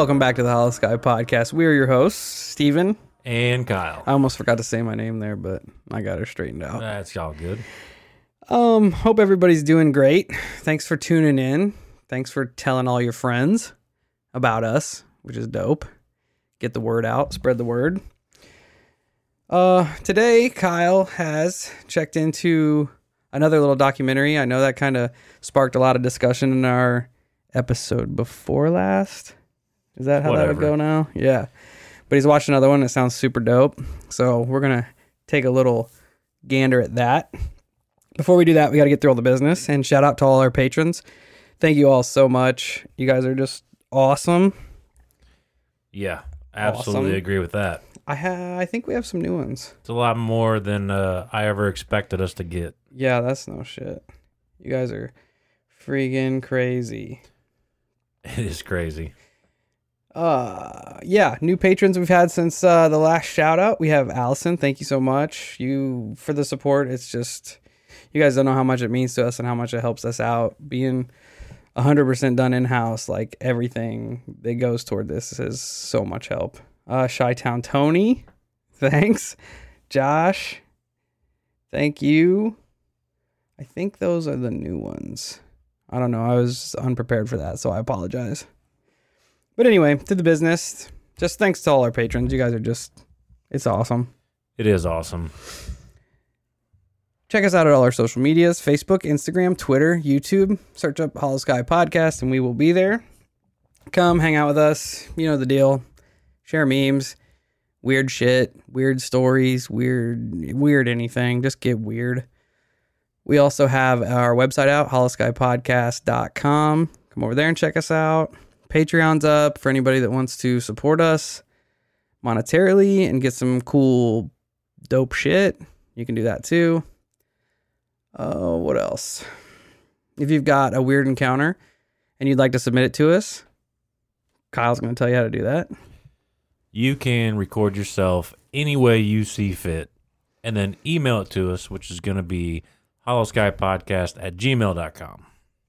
Welcome back to the Hollow Sky Podcast. We are your hosts, Steven. And Kyle. I almost forgot to say my name there, but I got her straightened out. That's all good. Hope everybody's doing great. Thanks for tuning in. Thanks for telling all your friends about us, which is dope. Get the word out. Spread the word. Today, Kyle has checked into another little documentary. I know that kind of sparked a lot of discussion in our episode before last. Is that how that would go now? Yeah. But he's watched another one that sounds super dope. So we're going to take a little gander at that. Before we do that, we got to get through all the business. And shout out to all our patrons. Thank you all so much. You guys are just awesome. Yeah, absolutely agree with that. I think we have some new ones. It's a lot more than I ever expected us to get. Yeah, that's no shit. You guys are freaking crazy. It is crazy. Yeah, new patrons we've had since the last shout out. We have Allison. Thank you so much. You for the support. It's just, you guys don't know how much it means to us and how much it helps us out. Being 100% done in-house, like everything that goes toward this is so much help. Chi-Town Tony, thanks. Josh, thank you. I think those are the new ones. I don't know. I was unprepared for that, so I apologize. But anyway, to the business. Just thanks to all our patrons. You guys are just, it's awesome. It is awesome. Check us out at all our social medias, Facebook, Instagram, Twitter, YouTube. Search up Hollow Sky Podcast and we will be there. Come hang out with us. You know the deal. Share memes, weird shit, weird stories, weird anything. Just get weird. We also have our website out, hollowskypodcast.com. Come over there and check us out. Patreon's up for anybody that wants to support us monetarily and get some cool, dope shit. You can do that too. What else? If you've got a weird encounter and you'd like to submit it to us, Kyle's going to tell you how to do that. You can record yourself any way you see fit and then email it to us, which is going to be hollowskypodcast@gmail.com.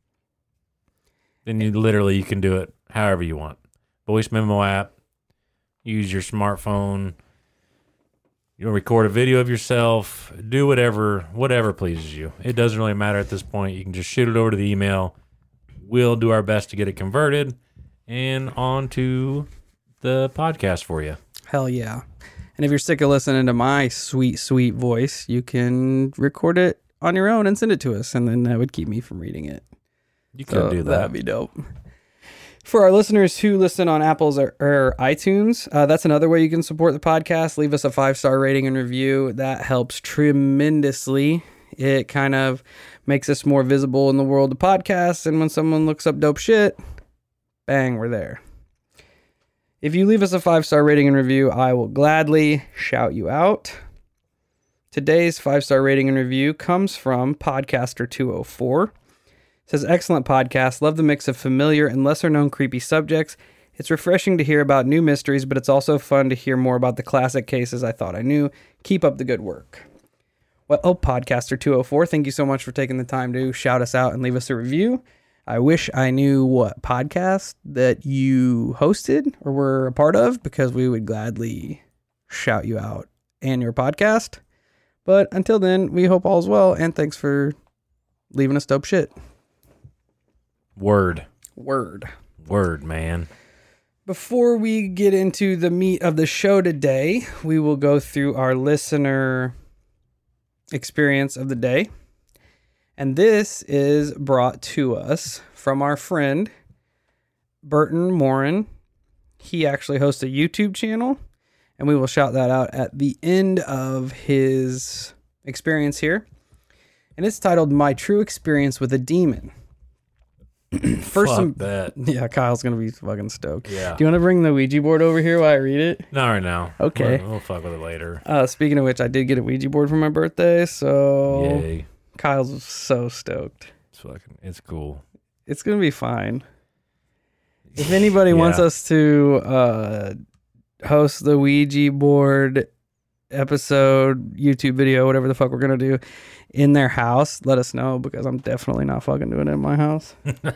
Then you can do it however you want. Voice memo app, use your smartphone, record a video of yourself, do whatever pleases you. It doesn't really matter at this point. You can just shoot it over to the email. We'll do our best to get it converted and onto the podcast for you. Hell yeah. And if you're sick of listening to my sweet, sweet voice, you can record it on your own and send it to us, and then that would keep me from reading it. You could do that. That'd be dope. For our listeners who listen on Apple's or iTunes, that's another way you can support the podcast. Leave us a 5-star rating and review. That helps tremendously. It kind of makes us more visible in the world of podcasts, and when someone looks up dope shit, bang, we're there. If you leave us a 5-star rating and review, I will gladly shout you out. Today's 5-star rating and review comes from Podcaster204. It says, excellent podcast. Love the mix of familiar and lesser known creepy subjects. It's refreshing to hear about new mysteries, but it's also fun to hear more about the classic cases I thought I knew. Keep up the good work. Well, Podcaster204, thank you so much for taking the time to shout us out and leave us a review. I wish I knew what podcast that you hosted or were a part of, because we would gladly shout you out and your podcast. But until then, we hope all's well, and thanks for leaving us dope shit. Word, man. Before we get into the meat of the show today, we will go through our listener experience of the day. And this is brought to us from our friend, Burton Morin. He actually hosts a YouTube channel, and we will shout that out at the end of his experience here. And it's titled, My True Experience with a Demon. Bet. Yeah, Kyle's going to be fucking stoked. Yeah. Do you want to bring the Ouija board over here while I read it? Not right now. Okay. We'll fuck with it later. Speaking of which, I did get a Ouija board for my birthday, so Yay. Kyle's so stoked. It's cool. It's going to be fine. If anybody wants us to host the Ouija board episode, YouTube video, whatever the fuck we're going to do in their house, let us know, because I'm definitely not fucking doing it in my house.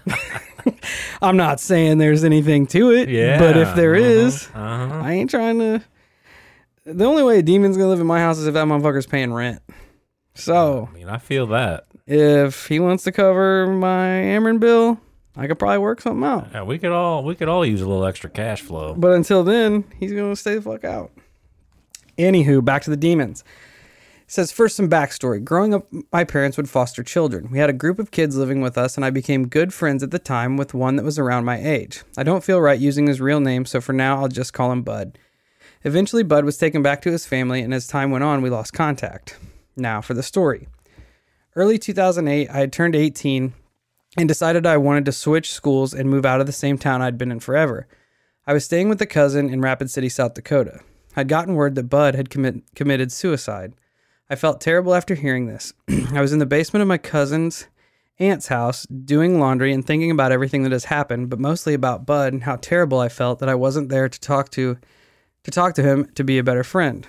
I'm not saying there's anything to it, but if there is, I ain't trying to. The only way a demon's going to live in my house is if that motherfucker's paying rent. So, I mean, I feel that. If he wants to cover my Ameren bill, I could probably work something out. Yeah, we could all use a little extra cash flow. But until then, he's going to stay the fuck out. Anywho, back to the demons. It says, first, some backstory. Growing up, my parents would foster children. We had a group of kids living with us, and I became good friends at the time with one that was around my age. I don't feel right using his real name, so for now, I'll just call him Bud. Eventually, Bud was taken back to his family, and as time went on, we lost contact. Now for the story. Early 2008, I had turned 18 and decided I wanted to switch schools and move out of the same town I'd been in forever. I was staying with a cousin in Rapid City, South Dakota. I'd gotten word that Bud had committed suicide. I felt terrible after hearing this. I was in the basement of my cousin's aunt's house doing laundry and thinking about everything that has happened, but mostly about Bud and how terrible I felt that I wasn't there to talk to him to be a better friend.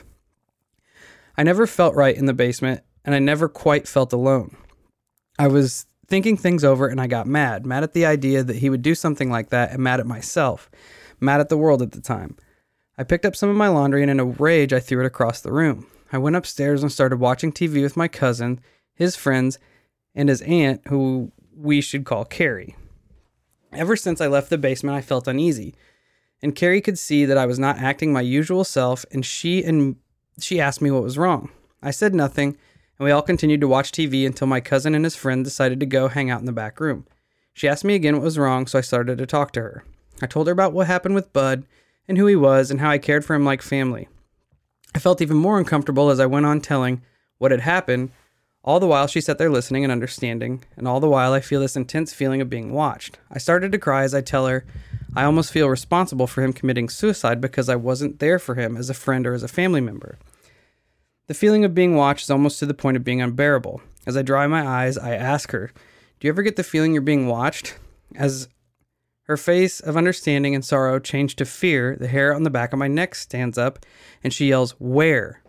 I never felt right in the basement, and I never quite felt alone. I was thinking things over, and I got mad at the idea that he would do something like that, and mad at myself, mad at the world at the time. I picked up some of my laundry, and in a rage, I threw it across the room. I went upstairs and started watching TV with my cousin, his friends, and his aunt, who we should call Carrie. Ever since I left the basement, I felt uneasy, and Carrie could see that I was not acting my usual self, and she asked me what was wrong. I said nothing, and we all continued to watch TV until my cousin and his friend decided to go hang out in the back room. She asked me again what was wrong, so I started to talk to her. I told her about what happened with Bud, and who he was, and how I cared for him like family. I felt even more uncomfortable as I went on telling what had happened. All the while she sat there listening and understanding, and all the while I feel this intense feeling of being watched. I started to cry as I tell her I almost feel responsible for him committing suicide because I wasn't there for him as a friend or as a family member. The feeling of being watched is almost to the point of being unbearable. As I dry my eyes, I ask her, do you ever get the feeling you're being watched? As her face of understanding and sorrow changed to fear, the hair on the back of my neck stands up, and she yells, where?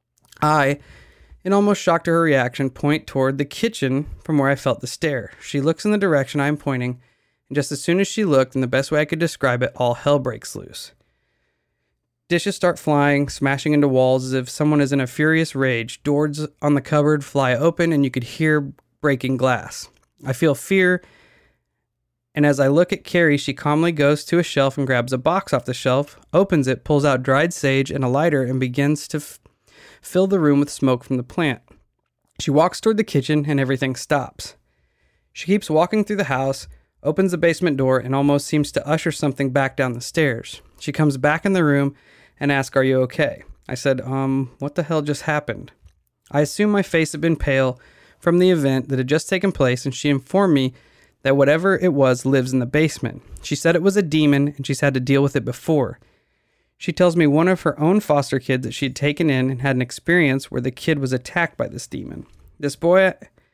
I, in almost shock to her reaction, point toward the kitchen from where I felt the stare. She looks in the direction I am pointing, and just as soon as she looked, in the best way I could describe it, all hell breaks loose. Dishes start flying, smashing into walls as if someone is in a furious rage. Doors on the cupboard fly open, and you could hear breaking glass. I feel fear, and as I look at Carrie, she calmly goes to a shelf and grabs a box off the shelf, opens it, pulls out dried sage and a lighter, and begins to fill the room with smoke from the plant. She walks toward the kitchen, and everything stops. She keeps walking through the house, opens the basement door, and almost seems to usher something back down the stairs. She comes back in the room and asks, are you okay? I said, what the hell just happened? I assumed my face had been pale from the event that had just taken place, and she informed me that whatever it was lives in the basement. She said it was a demon, and she's had to deal with it before. She tells me one of her own foster kids that she had taken in and had an experience where the kid was attacked by this demon. This boy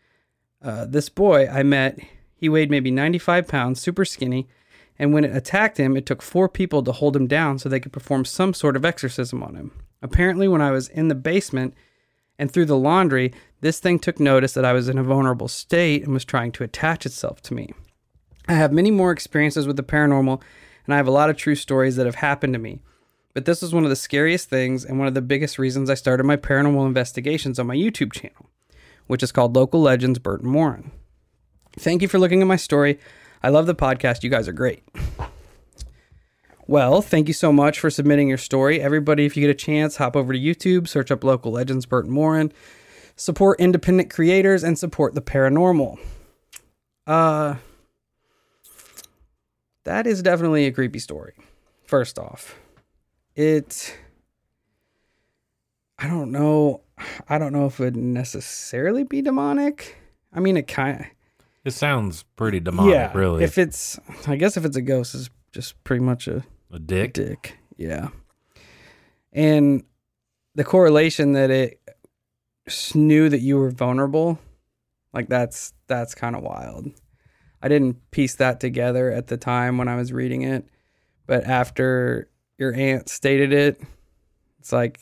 I met, he weighed maybe 95 pounds, super skinny, and when it attacked him, it took 4 people to hold him down so they could perform some sort of exorcism on him. Apparently, when I was in the basement and through the laundry, this thing took notice that I was in a vulnerable state and was trying to attach itself to me. I have many more experiences with the paranormal, and I have a lot of true stories that have happened to me. But this was one of the scariest things and one of the biggest reasons I started my paranormal investigations on my YouTube channel, which is called Local Legends Burton Warren. Thank you for looking at my story. I love the podcast. You guys are great. Well, thank you so much for submitting your story. Everybody, if you get a chance, hop over to YouTube, search up Local Legends Burton Warren, support independent creators, and support the paranormal. That is definitely a creepy story. First off, I don't know if it would necessarily be demonic. I mean, it sounds pretty demonic, really. I guess if it's a ghost, it's just pretty much a dick. Yeah. And the correlation that it knew that you were vulnerable, like that's kind of wild. I didn't piece that together at the time when I was reading it, but after your aunt stated it, it's like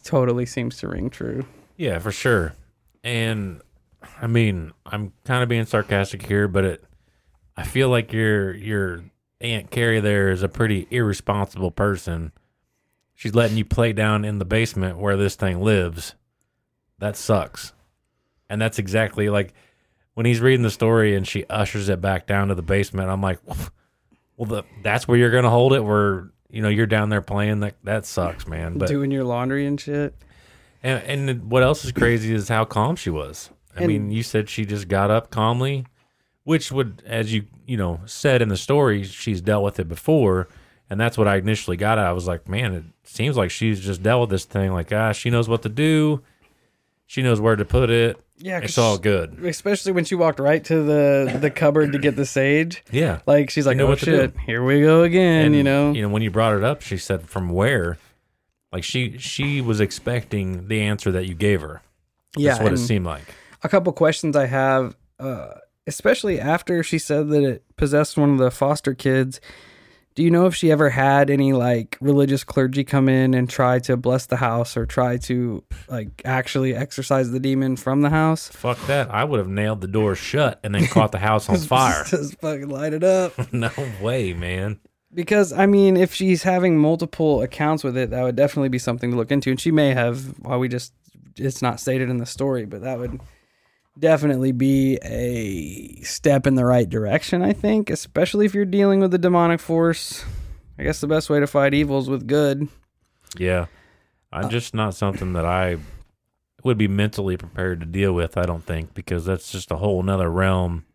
totally seems to ring true. Yeah, for sure. And I mean, I'm kind of being sarcastic here, but I feel like your Aunt Carrie there is a pretty irresponsible person. She's letting you play down in the basement where this thing lives. That sucks. And that's exactly like when he's reading the story and she ushers it back down to the basement. I'm like, well, that's where you're going to hold it, where, you know, you're down there playing. That sucks, man. But doing your laundry and shit. And what else is crazy is how calm she was. I mean, you said she just got up calmly, which would, as you said in the story, she's dealt with it before. And that's what I initially got at. I was like, man, it seems like she's just dealt with this thing. Like, she knows what to do. She knows where to put it. Yeah, it's all good. Especially when she walked right to the cupboard to get the sage. Yeah. Like, she's like, oh, shit, here we go again, and, when you brought it up, she said, from where? Like, she was expecting the answer that you gave her. Yeah. That's what it seemed like. A couple questions I have, especially after she said that it possessed one of the foster kids. Do you know if she ever had any like religious clergy come in and try to bless the house or try to like actually exorcise the demon from the house? Fuck that. I would have nailed the door shut and then caught the house on fire. Just fucking light it up. No way, man. Because, I mean, if she's having multiple accounts with it, that would definitely be something to look into. And she may have, it's not stated in the story, but that would definitely be a step in the right direction, I think, especially if you're dealing with a demonic force. I guess the best way to fight evil is with good. Yeah. I'm just not something that I would be mentally prepared to deal with, I don't think, because that's just a whole nother realm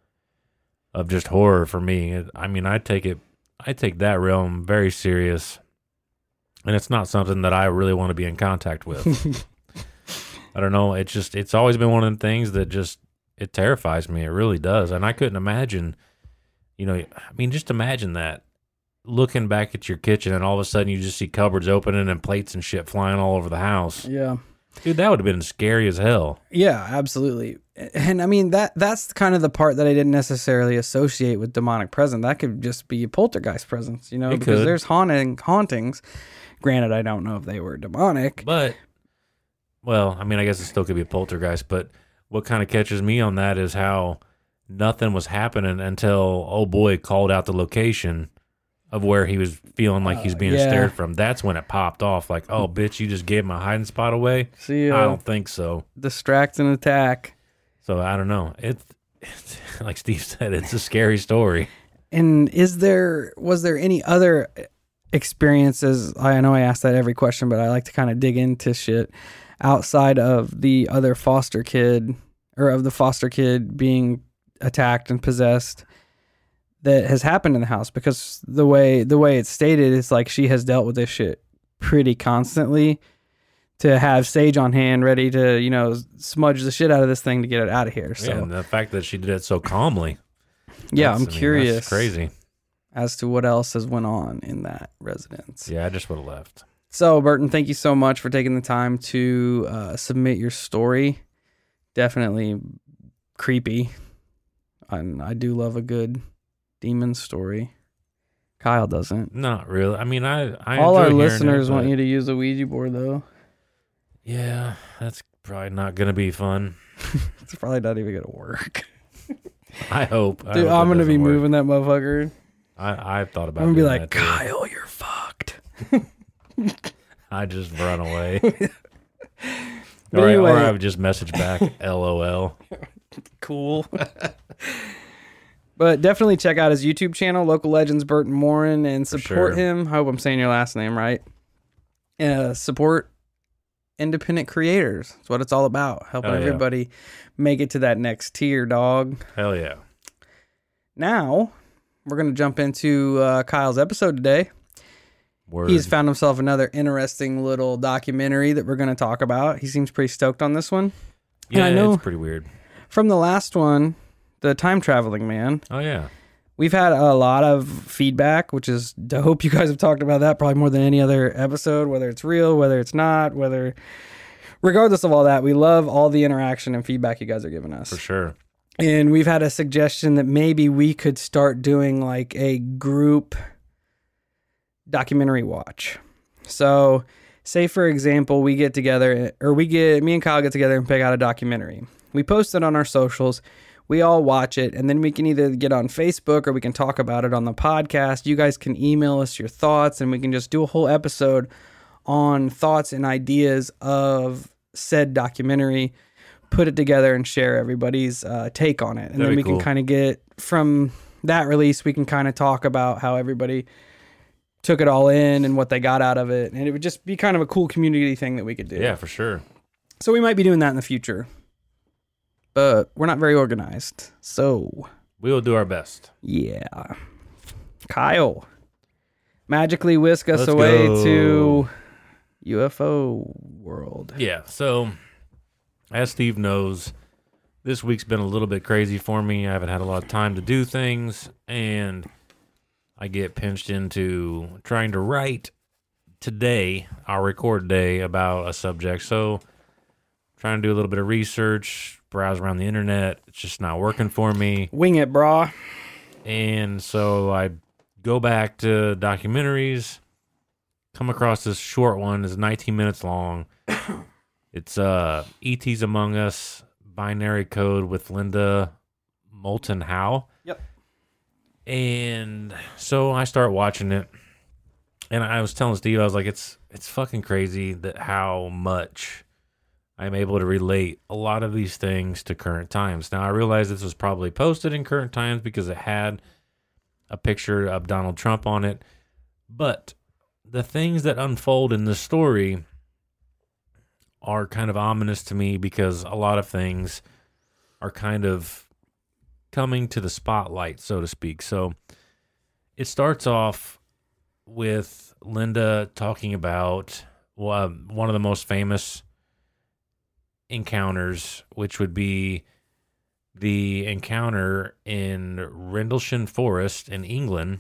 of just horror for me. I mean, I take that realm very serious, and it's not something that I really want to be in contact with. I don't know. It's always been one of the things that it terrifies me. It really does. And I couldn't imagine, just imagine that looking back at your kitchen and all of a sudden you just see cupboards opening and plates and shit flying all over the house. Yeah. Dude, that would have been scary as hell. Yeah, absolutely. And I mean, that's kind of the part that I didn't necessarily associate with demonic presence. That could just be a poltergeist presence, because there's hauntings. Granted, I don't know if they were demonic. But, well, I mean, I guess it still could be a poltergeist. But what kind of catches me on that is how nothing was happening until old boy called out the location of where he was feeling like he's being stared from. That's when it popped off. Like, oh, bitch, you just gave my hiding spot away? I don't think so. Distract and attack. So, I don't know. It's like Steve said, it's a scary story. And was there any other experiences? I know I asked that every question, but I like to kind of dig into shit outside of the other foster kid, or of the foster kid being attacked and possessed, that has happened in the house. Because the way it's stated, it's like she has dealt with this shit pretty constantly, to have sage on hand ready to, smudge the shit out of this thing to get it out of here. So, yeah, and the fact that she did it so calmly. Yeah, I'm curious. That's crazy. As to what else has went on in that residence. Yeah, I just would have left. So, Burton, thank you so much for taking the time to submit your story. Definitely creepy. And I do love a good demon story. Kyle doesn't. Not really. I mean, I all our listeners want you to use a Ouija board, though. Yeah, that's probably not going to be fun. It's probably not even going to work. I hope. Dude, I'm going to be moving that motherfucker. I've thought about it. I'm going to be like, Kyle, you're fucked. I just run away. Anyway. Or I would just message back, LOL. Cool. But definitely check out his YouTube channel, Local Legends Burton Morin, and support him. I hope I'm saying your last name right. Support independent creators. That's what it's all about. Helping everybody make it to that next tier, dog. Hell yeah. Now, we're going to jump into Kyle's episode today. Word. He's found himself another interesting little documentary that we're going to talk about. He seems pretty stoked on this one. Yeah, I know it's pretty weird. From the last one, The Time Traveling Man. Oh, yeah. We've had a lot of feedback, which is dope. You guys have talked about that probably more than any other episode, whether it's real, whether it's not, regardless of all that, we love all the interaction and feedback you guys are giving us. For sure. And we've had a suggestion that maybe we could start doing like a group documentary watch. So say for example, me and Kyle get together and pick out a documentary. We post it on our socials. We all watch it, and then we can either get on Facebook or we can talk about it on the podcast. You guys can email us your thoughts, and we can just do a whole episode on thoughts and ideas of said documentary, put it together, and share everybody's take on it. And then we can kind of get, from that release, we can kind of talk about how everybody took it all in and what they got out of it. And it would just be kind of a cool community thing that we could do. Yeah, for sure. So we might be doing that in the future. But we're not very organized, so we will do our best. Yeah. Kyle, magically whisk us away to UFO world. Yeah, so as Steve knows, this week's been a little bit crazy for me. I haven't had a lot of time to do things, and I get pinched into trying to write today, our record day, about a subject. So trying to do a little bit of research, browse around the internet. It's just not working for me. Wing it, brah. And so I go back to documentaries, come across this short one. It's 19 minutes long. It's E.T.'s Among Us, Binary Code with Linda Moulton Howe. Yep. And so I start watching it. And I was telling Steve, I was like, it's fucking crazy that how much I'm able to relate a lot of these things to current times. Now, I realize this was probably posted in current times because it had a picture of Donald Trump on it. But the things that unfold in this story are kind of ominous to me because a lot of things are kind of coming to the spotlight, so to speak. So it starts off with Linda talking about one of the most famous encounters, which would be the encounter in Rendlesham Forest in England.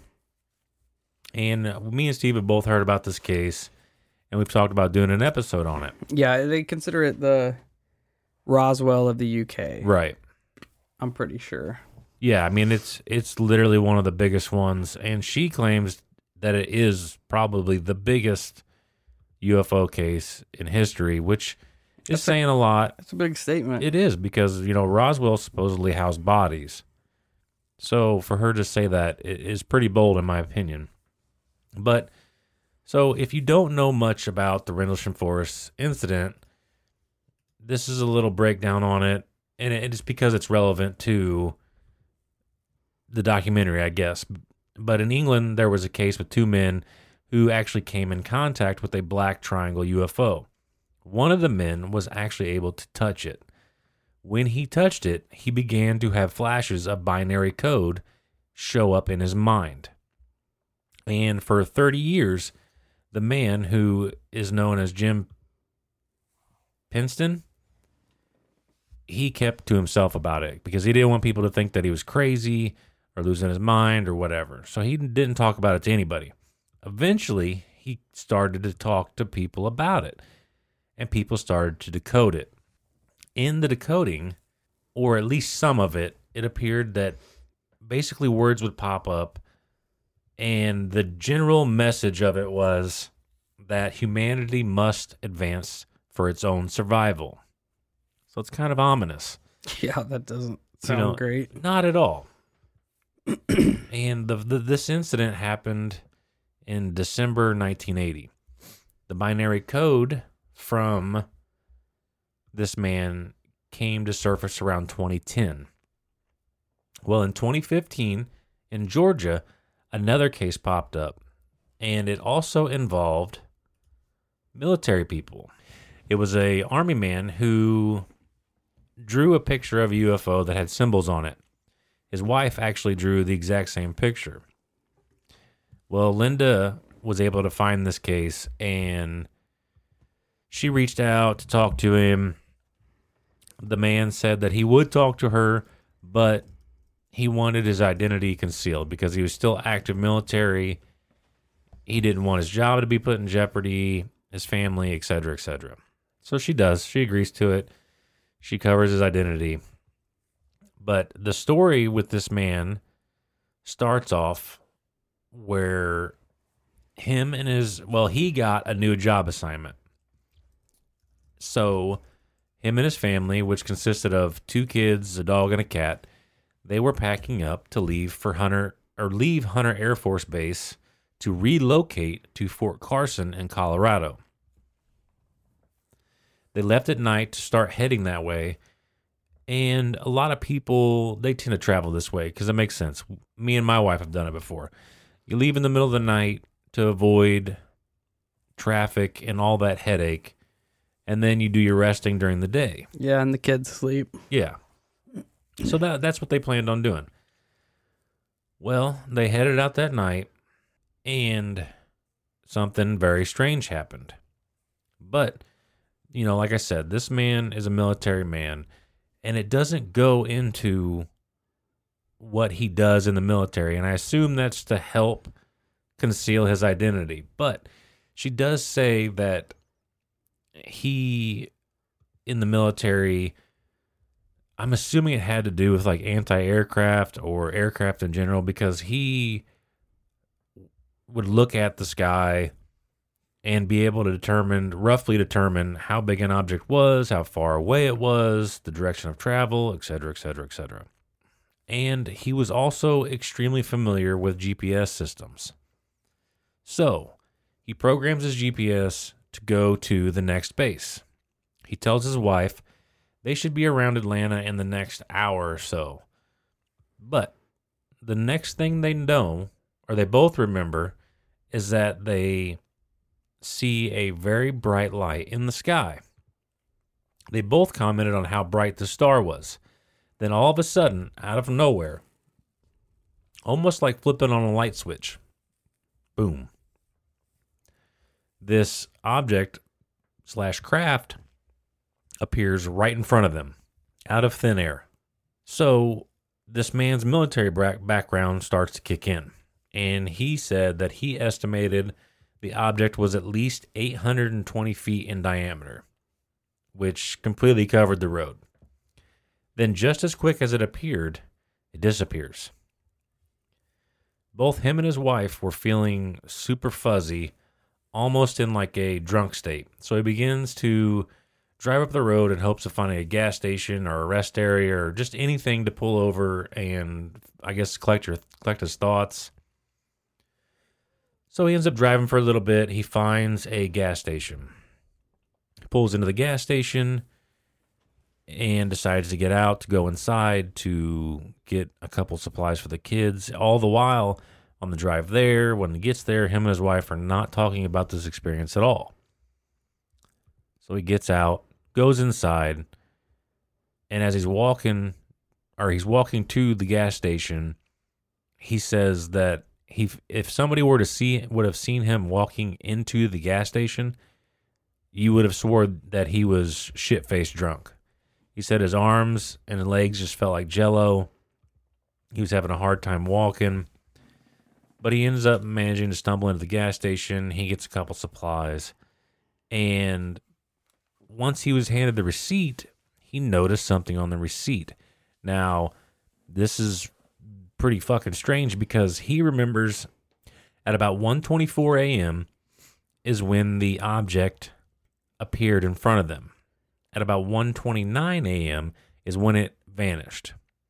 And me and Steve have both heard about this case, and we've talked about doing an episode on it. Yeah, they consider it the Roswell of the UK. Right. I'm pretty sure. Yeah, I mean, it's literally one of the biggest ones, and she claims that it is probably the biggest UFO case in history, which is saying a lot. That's a big statement. It is, because, Roswell supposedly housed bodies. So for her to say that is pretty bold, in my opinion. But, so if you don't know much about the Rendlesham Forest incident, this is a little breakdown on it, and it is because it's relevant to the documentary, I guess. But in England, there was a case with two men who actually came in contact with a black triangle UFO. One of the men was actually able to touch it. When he touched it, he began to have flashes of binary code show up in his mind. And for 30 years, the man, who is known as Jim Pinston, he kept to himself about it because he didn't want people to think that he was crazy or losing his mind or whatever. So he didn't talk about it to anybody. Eventually, he started to talk to people about it, and people started to decode it. In the decoding, or at least some of it, it appeared that basically words would pop up, and the general message of it was that humanity must advance for its own survival. So it's kind of ominous. Yeah, that doesn't sound great. Not at all. And this incident happened in December 1980. The binary code from this man came to surface around 2010. Well, in 2015, in Georgia, another case popped up, and it also involved military people. It was a army man who drew a picture of a UFO that had symbols on it. His wife actually drew the exact same picture. Well, Linda was able to find this case, and she reached out to talk to him. The man said that he would talk to her, but he wanted his identity concealed because he was still active military. He didn't want his job to be put in jeopardy, his family, etc., etc. So she does. She agrees to it. She covers his identity. But the story with this man starts off where he got a new job assignment. So him and his family, which consisted of 2 kids, a dog, and a cat, they were packing up to leave Hunter Air Force Base to relocate to Fort Carson in Colorado. They left at night to start heading that way, and a lot of people, they tend to travel this way because it makes sense. Me and my wife have done it before. You leave in the middle of the night to avoid traffic and all that headache, and then you do your resting during the day. Yeah, and the kids sleep. Yeah. So that's what they planned on doing. Well, they headed out that night, and something very strange happened. But, like I said, this man is a military man, and it doesn't go into what he does in the military, and I assume that's to help conceal his identity. But she does say that he, in the military, I'm assuming it had to do with like anti-aircraft or aircraft in general, because he would look at the sky and be able to roughly determine how big an object was, how far away it was, the direction of travel, etc., etc., etc. And he was also extremely familiar with GPS systems. So he programs his GPS to go to the next base. He tells his wife they should be around Atlanta in the next hour or so. But the next thing they know, or they both remember, is that they see a very bright light in the sky. They both commented on how bright the star was. Then all of a sudden, out of nowhere, almost like flipping on a light switch, boom. This object / craft appears right in front of them, out of thin air. So this man's military background starts to kick in, and he said that he estimated the object was at least 820 feet in diameter, which completely covered the road. Then just as quick as it appeared, it disappears. Both him and his wife were feeling super fuzzy, almost in like a drunk state. So he begins to drive up the road in hopes of finding a gas station or a rest area or just anything to pull over and, I guess, collect his thoughts. So he ends up driving for a little bit. He finds a gas station. He pulls into the gas station and decides to get out, to go inside, to get a couple supplies for the kids. All the while, on the drive there, when he gets there, him and his wife are not talking about this experience at all. So he gets out, goes inside, and as he's walking to the gas station, he says that if somebody would have seen him walking into the gas station, you would have swore that he was shit-faced drunk. He said his arms and legs just felt like jello. He was having a hard time walking. But he ends up managing to stumble into the gas station. He gets a couple supplies. And once he was handed the receipt, he noticed something on the receipt. Now, this is pretty fucking strange because he remembers at about 1:24 a.m. is when the object appeared in front of them. At about 1:29 a.m. is when it vanished.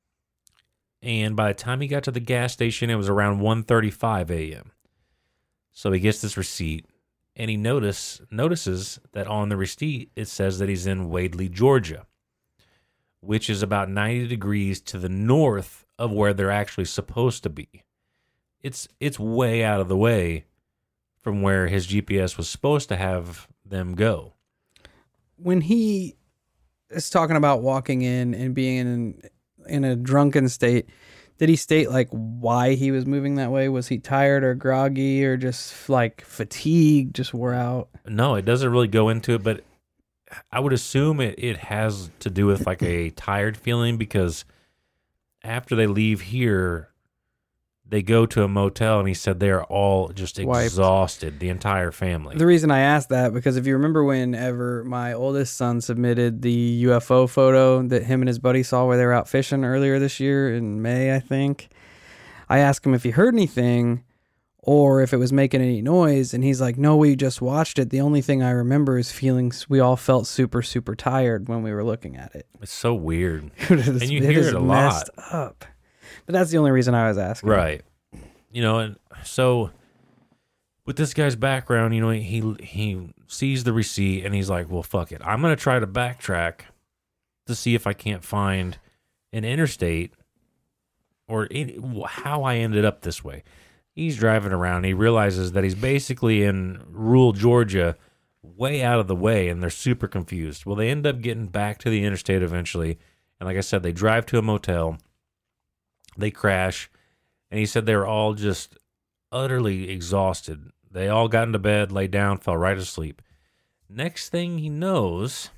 And by the time he got to the gas station, it was around 1:35 a.m. So he gets this receipt, and he notices that on the receipt, it says that he's in Wadley, Georgia, which is about 90 degrees to the north of where they're actually supposed to be. It's way out of the way from where his GPS was supposed to have them go. When he is talking about walking in and being in a drunken state, did he state like why he was moving that way? Was he tired or groggy or just like fatigued, just wore out? No, it doesn't really go into it, but I would assume it has to do with like a tired feeling, because after they leave here, they go to a motel, and he said they're all just exhausted, the entire family. The reason I asked that, because if you remember whenever my oldest son submitted the UFO photo that him and his buddy saw where they were out fishing earlier this year in May, I think, I asked him if he heard anything or if it was making any noise. And he's like, no, we just watched it. The only thing I remember is we all felt super, super tired when we were looking at it. It's so weird. And you hear it a lot. Up. But that's the only reason I was asking. Right. And so with this guy's background, he sees the receipt and he's like, well, fuck it. I'm going to try to backtrack to see if I can't find an interstate or how I ended up this way. He's driving around. He realizes that he's basically in rural Georgia, way out of the way, and they're super confused. Well, they end up getting back to the interstate eventually. And like I said, they drive to a motel. They crash. And he said they were all just utterly exhausted. They all got into bed, laid down, fell right asleep. Next thing he knows,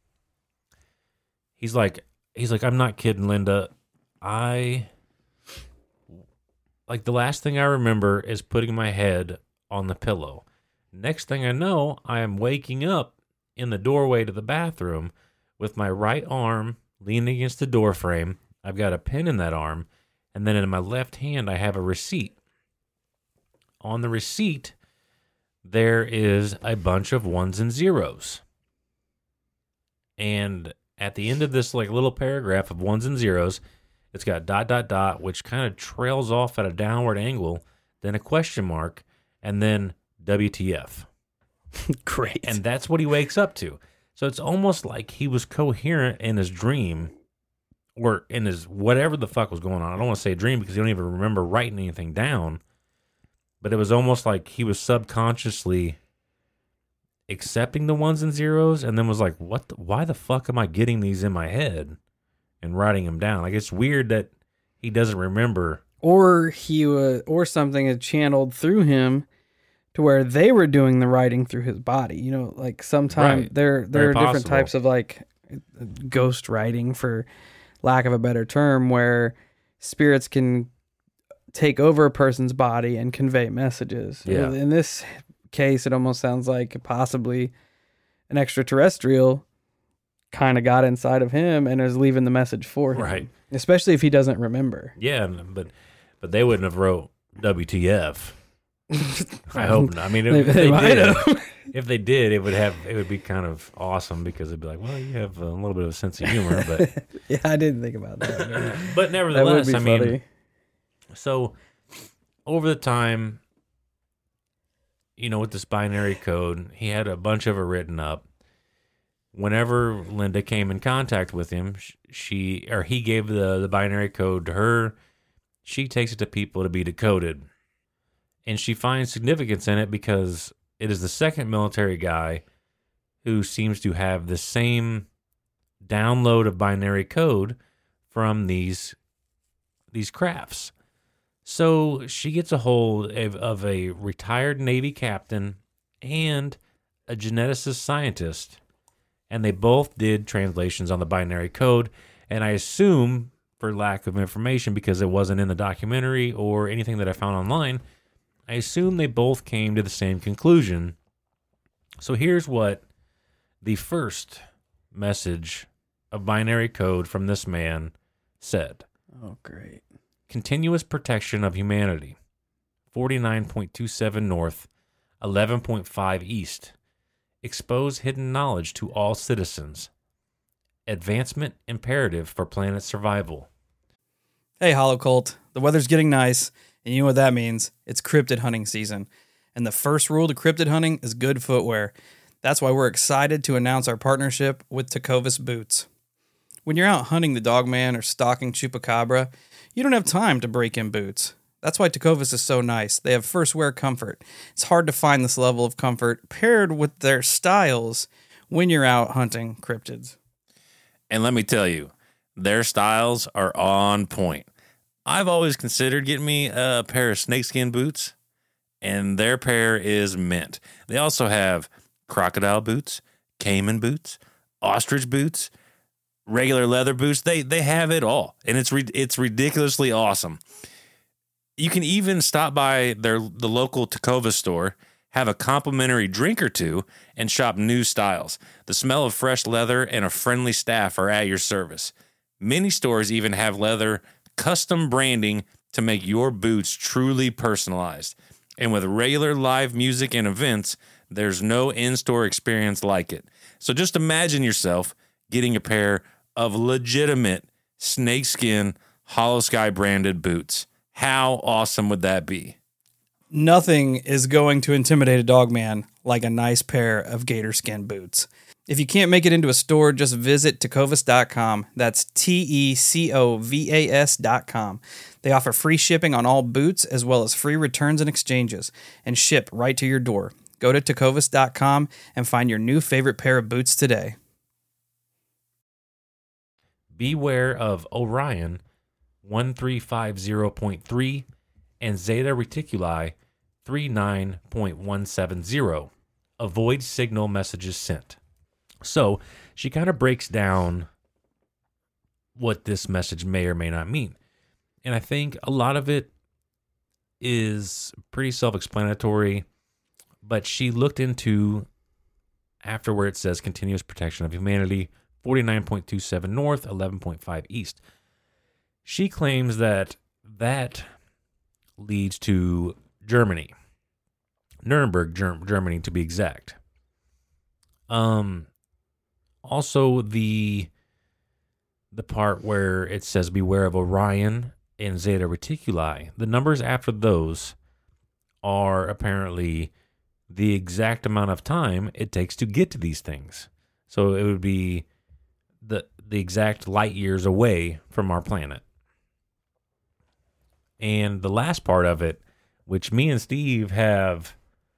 he's like, I'm not kidding, Linda. The last thing I remember is putting my head on the pillow. Next thing I know, I am waking up in the doorway to the bathroom with my right arm leaning against the door frame. I've got a pin in that arm. And then in my left hand, I have a receipt. On the receipt, there is a bunch of ones and zeros. And at the end of this little paragraph of ones and zeros, it's got ... which kind of trails off at a downward angle, then a question mark, and then WTF. Great. And that's what he wakes up to. So it's almost like he was coherent in his dream or in his whatever the fuck was going on. I don't want to say dream because you don't even remember writing anything down. But it was almost like he was subconsciously accepting the ones and zeros and then was like, why the fuck am I getting these in my head and writing them down? Like, it's weird that he doesn't remember. Or or something had channeled through him to where they were doing the writing through his body. Sometimes Right. there Very are different possible. types of ghost writing, for lack of a better term, where spirits can take over a person's body and convey messages. Yeah. In this case, it almost sounds like possibly an extraterrestrial kind of got inside of him and is leaving the message for him. Right. Especially if he doesn't remember. Yeah, but they wouldn't have wrote WTF. I hope not. I mean, if They they might did, have. if they did, it would be kind of awesome because it'd be like, well, you have a little bit of a sense of humor, but Yeah, I didn't think about that. but That would nevertheless, be I mean, funny. so over the time, with this binary code, he had a bunch of it written up. Whenever Linda came in contact with him, he gave the binary code to her. She takes it to people to be decoded. And she finds significance in it because it is the second military guy who seems to have the same download of binary code from these crafts. So she gets a hold of a retired Navy captain and a geneticist scientist, and they both did translations on the binary code. And I assume, for lack of information, because it wasn't in the documentary or anything that I found online, I assume they both came to the same conclusion. So here's what the first message of binary code from this man said. Oh, great. Continuous protection of humanity. 49.27 north, 11.5 east. Expose hidden knowledge to all citizens. Advancement imperative for planet survival. Hey, Hollow Cult. The weather's getting nice, and you know what that means. It's cryptid hunting season. And the first rule to cryptid hunting is good footwear. That's why we're excited to announce our partnership with Tecovas Boots. When you're out hunting the Dogman or stalking Chupacabra, you don't have time to break in boots. That's why Tecovas is so nice. They have first wear comfort. It's hard to find this level of comfort paired with their styles when you're out hunting cryptids. And let me tell you, their styles are on point. I've always considered getting me a pair of snakeskin boots, and their pair is mint. They also have crocodile boots, caiman boots, ostrich boots, regular leather boots. They have it all, and it's ridiculously awesome. You can even stop by the local Tecovas store, have a complimentary drink or two, and shop new styles. The smell of fresh leather and a friendly staff are at your service. Many stores even have leather custom branding to make your boots truly personalized. And with regular live music and events, there's no in-store experience like it. So just imagine yourself getting a pair of legitimate snakeskin Hollow Sky branded boots. How awesome would that be? Nothing is going to intimidate a dog man like a nice pair of gator skin boots. If you can't make it into a store, just visit tecovas.com. That's TECOVAS.com. They offer free shipping on all boots as well as free returns and exchanges and ship right to your door. Go to tecovas.com and find your new favorite pair of boots today. Beware of Orion 1350.3 and Zeta Reticuli 39.170. Avoid signal messages sent. So she kind of breaks down what this message may or may not mean. And I think a lot of it is pretty self-explanatory, but she looked into after where it says continuous protection of humanity, 49.27 north, 11.5 east. She claims that that leads to Germany. Nuremberg, Germany to be exact. Also the part where it says beware of Orion and Zeta Reticuli, the numbers after those are apparently the exact amount of time it takes to get to these things. So it would be the exact light years away from our planet. And the last part of it, which me and Steve have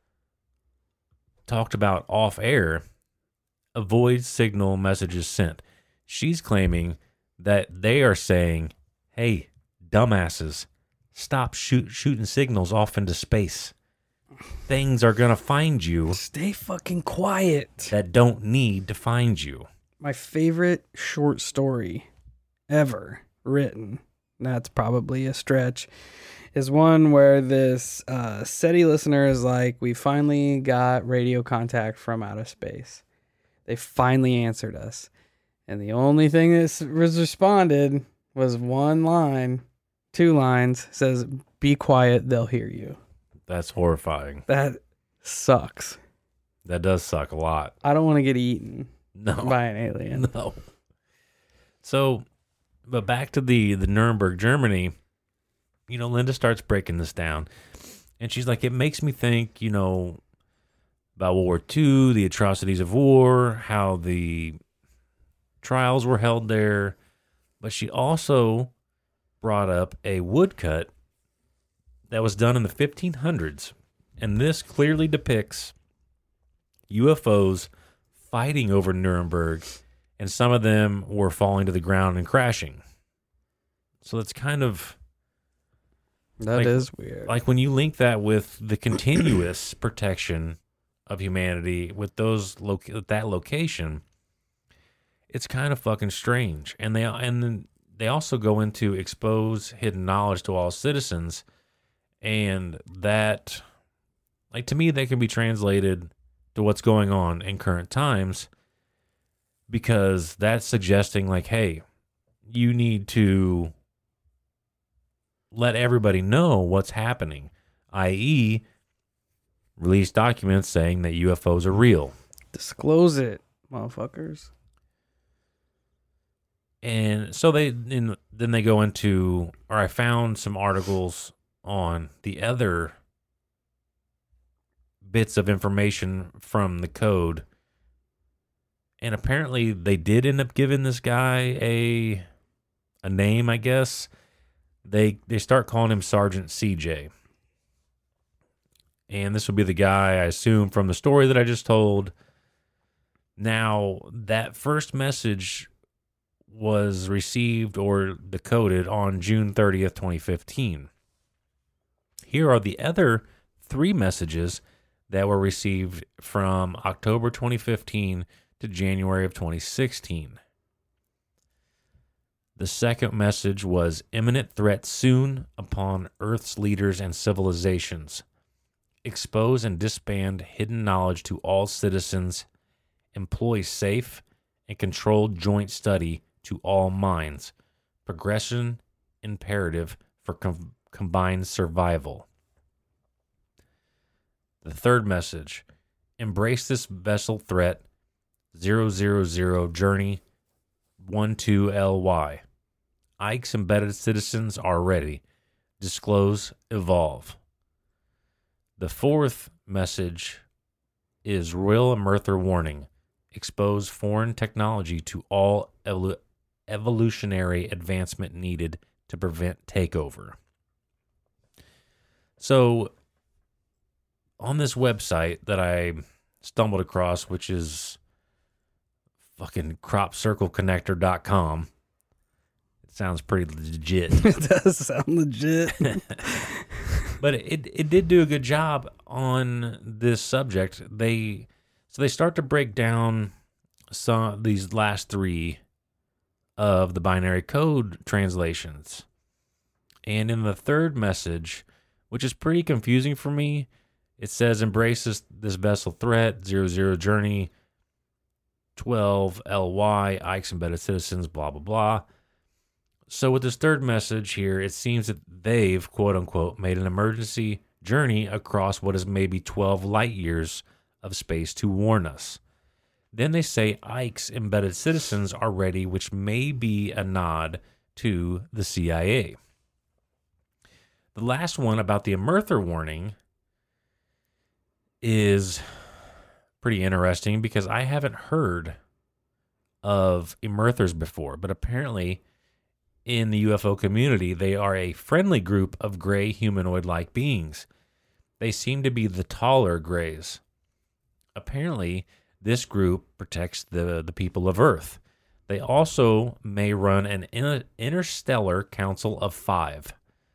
talked about off air, avoid signal messages sent. She's claiming that they are saying, hey, dumbasses, stop shooting signals off into space. Things are going to find you. Stay fucking quiet. That don't need to find you. My favorite short story ever written, that's probably a stretch, is one where this SETI listener is like, we finally got radio contact from outer space. They finally answered us. And the only thing that was responded was one line, 2 lines, says, be quiet, they'll hear you. That's horrifying. That sucks. That does suck a lot. I don't want to get eaten No. by an alien. No. So, but back to the Nuremberg, Germany, Linda starts breaking this down. And she's like, it makes me think, about World War II, the atrocities of war, how the trials were held there. But she also brought up a woodcut that was done in the 1500s. And this clearly depicts UFOs fighting over Nuremberg, and some of them were falling to the ground and crashing. So that's kind of... That is weird. Like when you link that with the continuous protection of humanity with that location, it's kind of fucking strange. And they also go into expose hidden knowledge to all citizens, and that, like, to me, that can be translated to what's going on in current times, because that's suggesting, like, hey, you need to let everybody know what's happening, i.e., release documents saying that UFOs are real. Disclose it, motherfuckers. And so then they go into, or I found some articles on the other bits of information from the code. And apparently they did end up giving this guy a name, I guess. They start calling him Sergeant CJ. And this would be the guy, I assume, from the story that I just told. Now, that first message was received or decoded on June 30th, 2015. Here are the other 3 messages that were received from October 2015 to January of 2016. The second message was imminent threat soon upon Earth's leaders and civilizations. Expose and disband hidden knowledge to all citizens. Employ safe and controlled joint study to all minds. Progression imperative for combined survival. The third message, embrace this vessel threat 000 Journey 12LY. Ike's embedded citizens are ready. Disclose, evolve. The fourth message is Royal Emerther warning. Expose foreign technology to all evolutionary advancement needed to prevent takeover. So, on this website that I stumbled across, which is fucking cropcircleconnector.com, it sounds pretty legit. It does sound legit. But it did do a good job on this subject. They start to break down these last three of the binary code translations. And in the third message, which is pretty confusing for me, it says embrace this vessel threat, 00 Journey 12 LY, Ike's embedded citizens, blah, blah, blah. So with this third message here, it seems that they've, quote unquote, made an emergency journey across what is maybe 12 light years of space to warn us. Then they say Ike's embedded citizens are ready, which may be a nod to the CIA. The last one about the Emerther warning is pretty interesting because I haven't heard of Emerthers before, but apparently in the UFO community, they are a friendly group of gray humanoid-like beings. They seem to be the taller grays. Apparently, this group protects the people of Earth. They also may run an interstellar council of 5.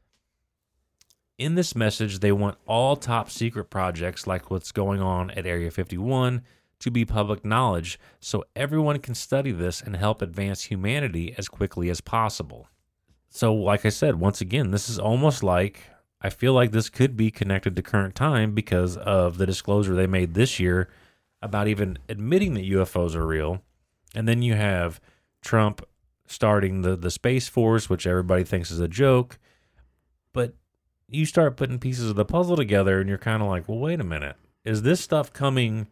In this message, they want all top secret projects like what's going on at Area 51 to be public knowledge so everyone can study this and help advance humanity as quickly as possible. So, like I said, once again, this is almost like, I feel like this could be connected to current time because of the disclosure they made this year about even admitting that UFOs are real. And then you have Trump starting the Space Force, which everybody thinks is a joke. But you start putting pieces of the puzzle together and you're kind of like, well, wait a minute. Is this stuff coming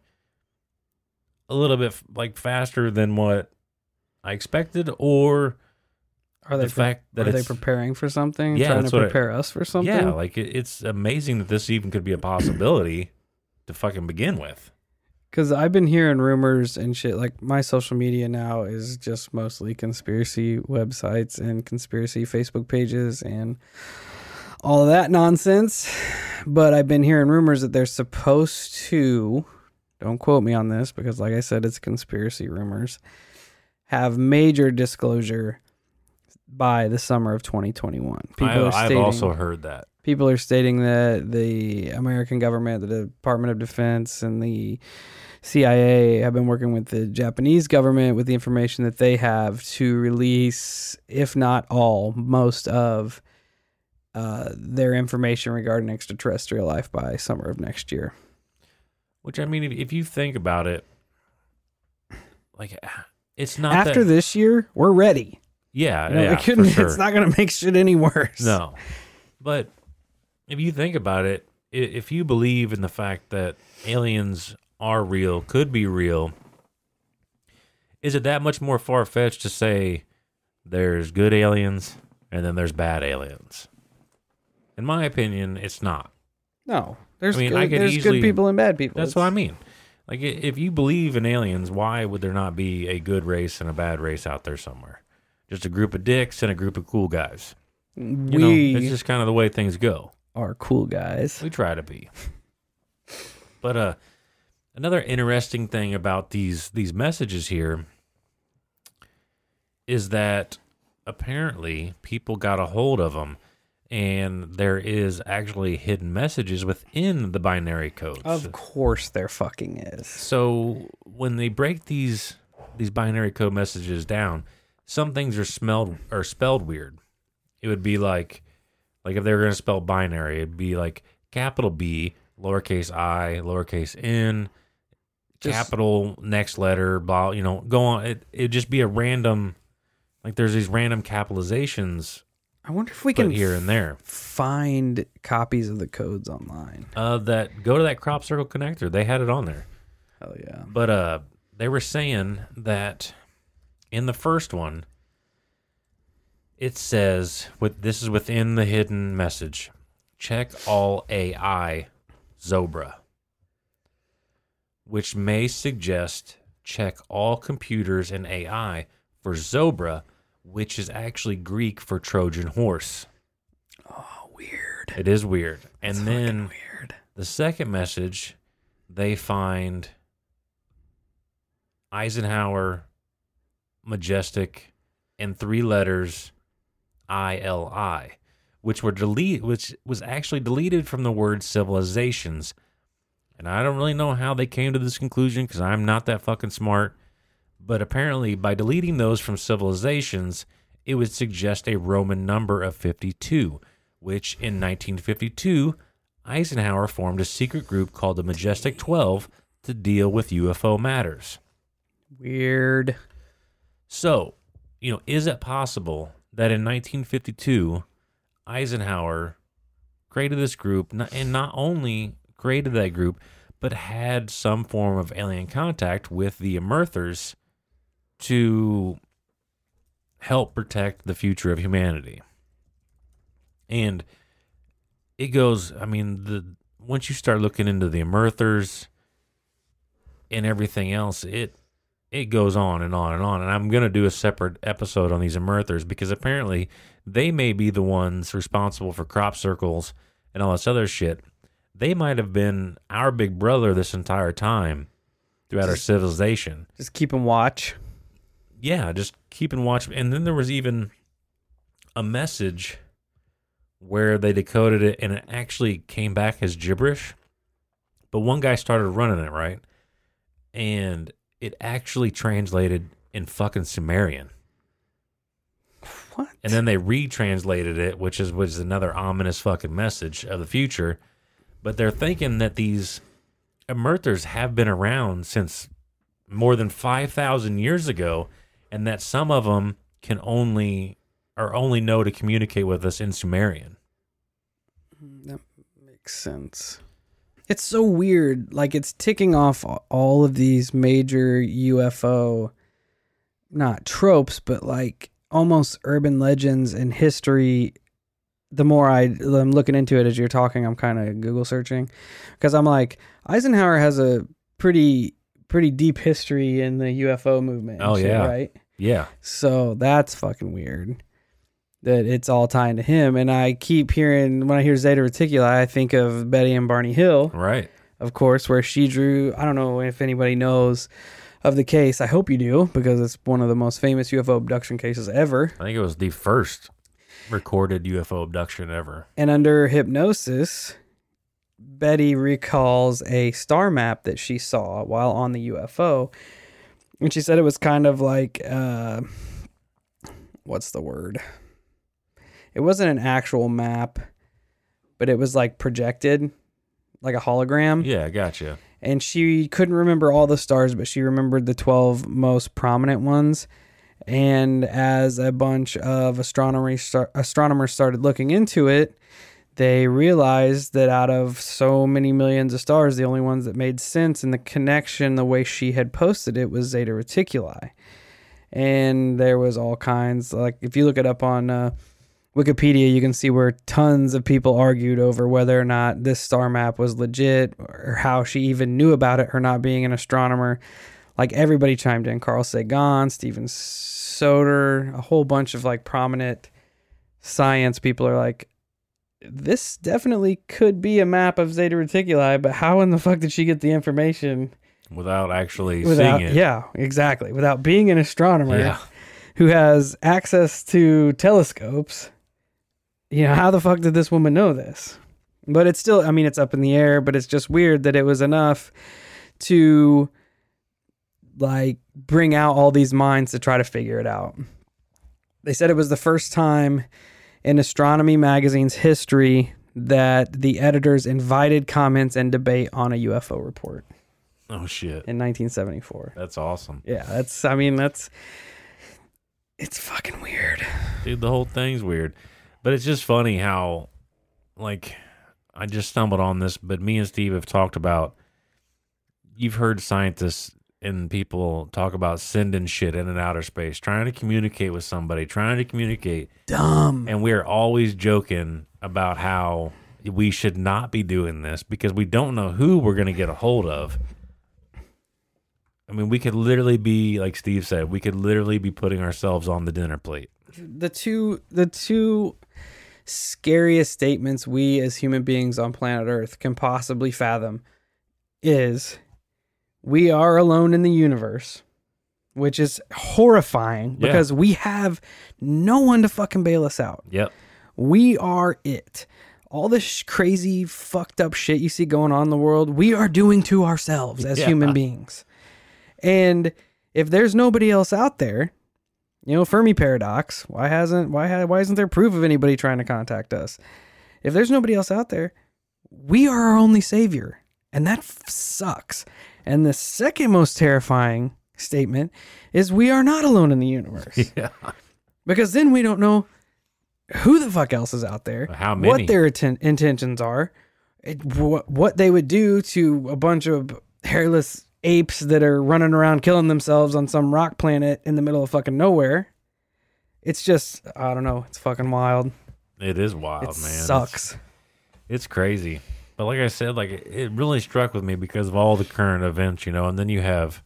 a little bit like faster than what I expected, or Are they preparing for something? Yeah, trying to prepare us for something? Yeah, like it's amazing that this even could be a possibility to fucking begin with. Because I've been hearing rumors and shit. Like my social media now is just mostly conspiracy websites and conspiracy Facebook pages and all of that nonsense. But I've been hearing rumors that they're supposed to, don't quote me on this because like I said, it's conspiracy rumors, have major disclosure by the summer of 2021. I've also heard that. People are stating that the American government, the Department of Defense, and the CIA have been working with the Japanese government with the information that they have to release, if not all, most of their information regarding extraterrestrial life by summer of next year. Which, I mean, if you think about it, like, it's not after this year, we're ready. Yeah, for sure. It's not going to make shit any worse. No. But if you think about it, if you believe in the fact that aliens are real, could be real, is it that much more far-fetched to say there's good aliens and then there's bad aliens? In my opinion, it's not. No. There's good people and bad people. That's what I mean. Like, if you believe in aliens, why would there not be a good race and a bad race out there somewhere? Just a group of dicks and a group of cool guys. It's just kind of the way things go. Are cool guys. We try to be. But another interesting thing about these messages here is that apparently people got a hold of them, and there is actually hidden messages within the binary codes. Of course there fucking is. So when they break these binary code messages down, some things are spelled weird. It would be like if they were going to spell binary, it'd be like capital B, lowercase I, lowercase n, capital next letter, blah, go on. It'd just be a random, like there's these random capitalizations I wonder if we put can here and there. find copies of the codes online. That go to that crop circle connector. They had it on there. Hell yeah. But they were saying that in the first one, it says this is within the hidden message. Check all AI Zobra, which may suggest check all computers and AI for Zobra, which is actually Greek for Trojan horse. Oh, weird. It is weird. And That's then weird. the second message, they find Eisenhower, Majestic, and 3 letters ILI, which was actually deleted from the word civilizations. And I don't really know how they came to this conclusion because I'm not that fucking smart. But apparently, by deleting those from civilizations, it would suggest a Roman number of 52, which in 1952, Eisenhower formed a secret group called the Majestic 12 to deal with UFO matters. Weird. So, is it possible that in 1952, Eisenhower created this group and not only created that group, but had some form of alien contact with the Emerthers to help protect the future of humanity? And it goes, once you start looking into the Emerthers and everything else, it goes on and on and on. And I'm going to do a separate episode on these Emerthers because apparently they may be the ones responsible for crop circles and all this other shit. They might have been our big brother this entire time throughout our civilization. Just keeping watch. Yeah, just keeping watch. And then there was even a message where they decoded it and it actually came back as gibberish. But one guy started running it, right? And it actually translated in fucking Sumerian. What? And then they retranslated it, which was another ominous fucking message of the future. But they're thinking that these Emerthers have been around since more than 5,000 years ago, and that some of them only know to communicate with us in Sumerian. That makes sense. It's so weird. Like, it's ticking off all of these major UFO, not tropes, but like almost urban legends and history. The more I'm looking into it as you're talking, I'm kind of Google searching because I'm like, Eisenhower has a pretty deep history in the UFO movement. Oh, shit, yeah. Right? Yeah. So that's fucking weird that it's all tying to him. And I keep hearing, when I hear Zeta Reticuli, I think of Betty and Barney Hill. Right. Of course, where she drew, I don't know if anybody knows of the case. I hope you do, because it's one of the most famous UFO abduction cases ever. I think it was the first recorded UFO abduction ever. And under hypnosis, Betty recalls a star map that she saw while on the UFO. And she said it was kind of like, what's the word? It wasn't an actual map, but it was like projected, like a hologram. Yeah, gotcha. And she couldn't remember all the stars, but she remembered the 12 most prominent ones. And as a bunch of astronomers started looking into it, they realized that out of so many millions of stars, the only ones that made sense and the connection, the way she had posted it, was Zeta Reticuli. And there was all kinds, like if you look it up on Wikipedia, you can see where tons of people argued over whether or not this star map was legit or how she even knew about it, her not being an astronomer. Like everybody chimed in. Carl Sagan, Steven Soder, a whole bunch of like prominent science people are like, this definitely could be a map of Zeta Reticuli, but how in the fuck did she get the information? Without actually seeing it. Yeah, exactly. Without being an astronomer who has access to telescopes. How the fuck did this woman know this? But it's still, it's up in the air, but it's just weird that it was enough to like bring out all these minds to try to figure it out. They said it was the first time in Astronomy Magazine's history that the editors invited comments and debate on a UFO report. Oh, shit. In 1974. That's awesome. Yeah, it's fucking weird. Dude, the whole thing's weird. But it's just funny how, like, I just stumbled on this, but me and Steve have talked about, you've heard scientists and people talk about sending shit in and outer space, trying to communicate with somebody, trying to communicate. Dumb. And we're always joking about how we should not be doing this because we don't know who we're going to get a hold of. I mean, we could literally be, like Steve said, we could literally be putting ourselves on the dinner plate. The two scariest statements we as human beings on planet Earth can possibly fathom is we are alone in the universe, which is horrifying because we have no one to fucking bail us out. Yep. We are it. All this crazy fucked up shit you see going on in the world, we are doing to ourselves as human beings. And if there's nobody else out there, you know, Fermi paradox, why isn't there proof of anybody trying to contact us? If there's nobody else out there, we are our only savior. And that sucks. And the second most terrifying statement is we are not alone in the universe. Yeah. Because then we don't know who the fuck else is out there, how many, what their intentions are, what they would do to a bunch of hairless apes that are running around killing themselves on some rock planet in the middle of fucking nowhere. It's just, I don't know. It's fucking wild. It is wild, man. Sucks. It's crazy. But like I said, like it really struck with me because of all the current events, you know, and then you have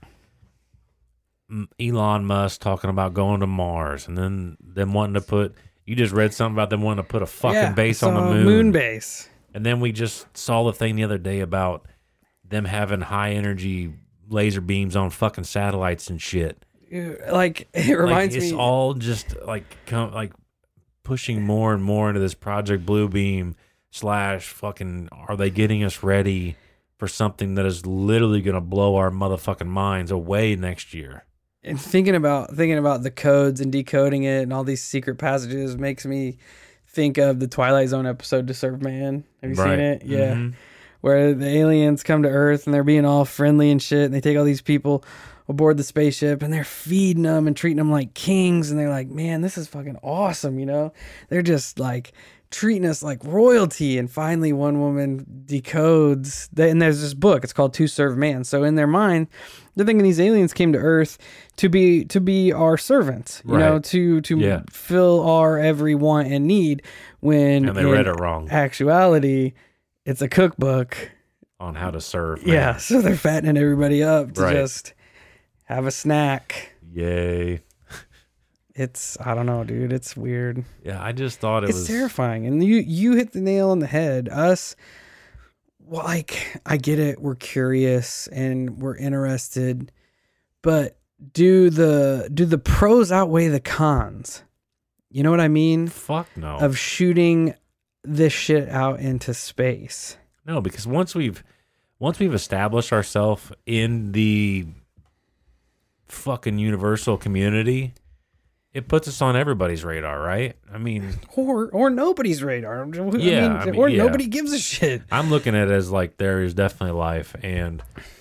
Elon Musk talking about going to Mars and then them wanting to put, you just read something about them wanting to put a fucking base on the moon. Moon base. And then we just saw the thing the other day about them having high energy laser beams on fucking satellites and shit. Like, it reminds me. It's all just like pushing more and more into this Project Bluebeam / fucking, are they getting us ready for something that is literally going to blow our motherfucking minds away next year? And thinking about the codes and decoding it and all these secret passages makes me think of the Twilight Zone episode To Serve Man. Have you seen it? Yeah. Mm-hmm. Where the aliens come to Earth and they're being all friendly and shit, and they take all these people aboard the spaceship and they're feeding them and treating them like kings, and they're like, man, this is fucking awesome, you know? They're just like treating us like royalty. And finally one woman decodes and there's this book, it's called To Serve Man. So in their mind, they're thinking these aliens came to Earth to be our servants, you know, to fill our every want and need, when and they read it wrong. Actuality, it's a cookbook on how to serve. Man. Yeah, so they're fattening everybody up to just have a snack. Yay. It's, I don't know, dude. It's weird. Yeah, I just thought it's terrifying. And you hit the nail on the head. Us, like, I get it. We're curious and we're interested, but do the pros outweigh the cons? You know what I mean? Fuck no. Of shooting this shit out into space. No, because once we've established ourselves in the fucking universal community, it puts us on everybody's radar, right? I mean, or nobody's radar. Yeah, nobody gives a shit. I'm looking at it as like there is definitely life, and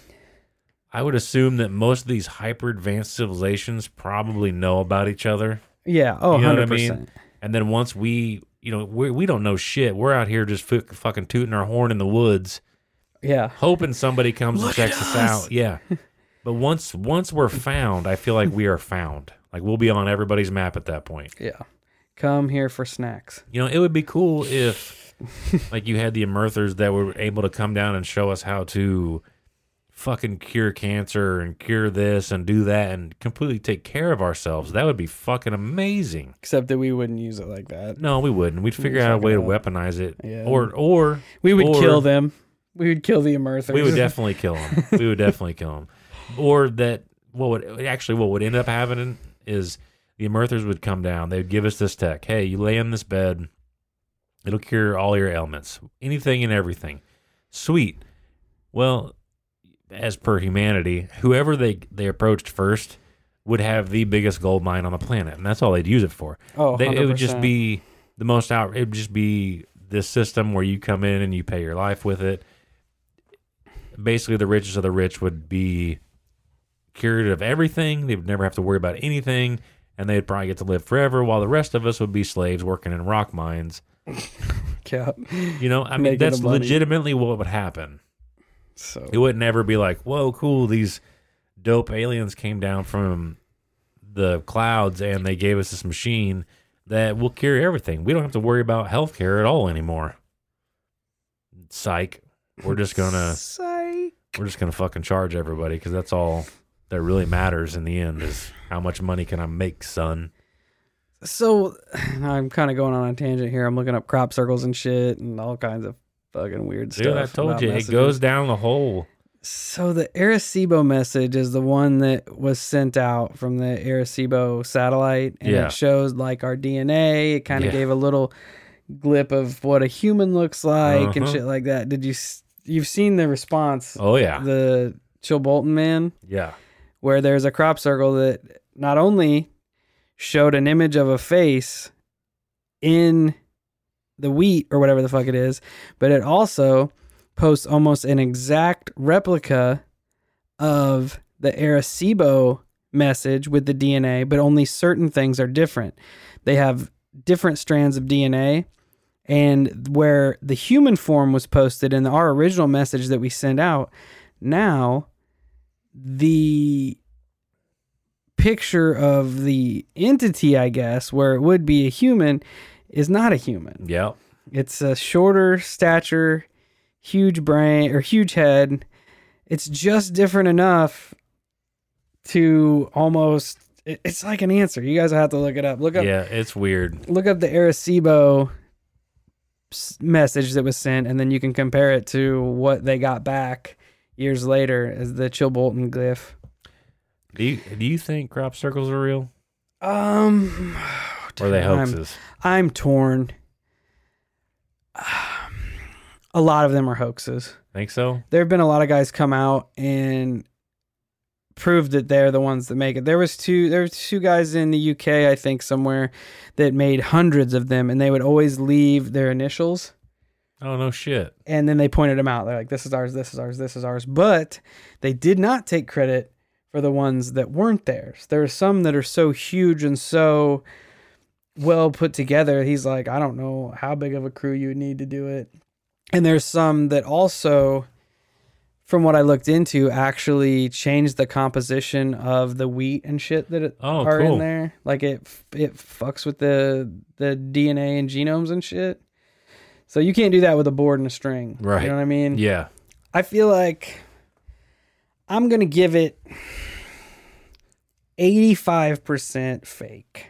I would assume that most of these hyper advanced civilizations probably know about each other. Yeah. Oh, you know 100%. what I mean? And then once we don't know shit. We're out here just fucking tooting our horn in the woods. Yeah. Hoping somebody comes and checks us out. Yeah. But once we're found, I feel like we are found. Like we'll be on everybody's map at that point. Yeah. Come here for snacks. You know, it would be cool if like you had the Earthers that were able to come down and show us how to fucking cure cancer and cure this and do that and completely take care of ourselves. That would be fucking amazing. Except that we wouldn't use it like that. No, we wouldn't. We'd figure out a way to weaponize it. Yeah. Or we would kill them. We would kill the Earthers. We would definitely kill them. Or that what would end up happening is the Earthers would come down. They'd give us this tech. Hey, you lay in this bed. It'll cure all your ailments. Anything and everything. Sweet. Well, as per humanity, whoever they approached first would have the biggest gold mine on the planet, and that's all they'd use it for. Oh, it would just be the most it would just be this system where you come in and you pay your life with it. Basically, the richest of the rich would be cured of everything. They would never have to worry about anything. and they'd probably get to live forever, while the rest of us would be slaves working in rock mines. Yeah. You know, I mean, Making that's the money. legitimately what would happen. So It would never be like, whoa, cool, these dope aliens came down from the clouds and they gave us this machine that will cure everything. We don't have to worry about healthcare at all anymore. Psych. We're just gonna fucking charge everybody, because that's all that really matters in the end is how much money can I make, son. So I'm kind of going on a tangent here. I'm looking up crop circles and shit and all kinds of fucking weird stuff. Dude, I told about you, messages. it goes down the hole. So the Arecibo message is the one that was sent out from the Arecibo satellite, and Yeah. it shows like our DNA. It kind of Yeah. gave a little glip of what a human looks like and Uh-huh. shit like that. You've seen the response? Oh, yeah. The Chilbolton man, Yeah. where there's a crop circle that not only showed an image of a face in the wheat or whatever the fuck it is, but it also posts almost an exact replica of the Arecibo message with the DNA, but only certain things are different. They have different strands of DNA, and where the human form was posted in our original message that we send out, now the picture of the entity, I guess, where it would be a human, is not a human. Yeah. It's a shorter stature, huge brain or huge head. It's just different enough to almost, it's like an answer. You guys have to look it up. Yeah, it's weird. Look up the Arecibo message that was sent, and then you can compare it to what they got back years later as the Chilbolton glyph. Do you think crop circles are real? Or Or are they hoaxes? I'm torn. A lot of them are hoaxes. Think so? There have been a lot of guys come out and prove that they're the ones that make it. There was two guys in the UK, I think, somewhere that made hundreds of them, and they would always leave their initials, Oh, no shit. and then they pointed them out. They're like, this is ours, this is ours, this is ours. But they did not take credit for the ones that weren't theirs. There are some that are so huge and so well put together. He's like, I don't know how big of a crew you would need to do it. And there's some that also, from what I looked into, actually changed the composition of the wheat and shit that are cool. in there. Like it fucks with the DNA and genomes and shit. So you can't do that with a board and a string. Right. You know what I mean? Yeah. I feel like I'm going to give it 85% fake.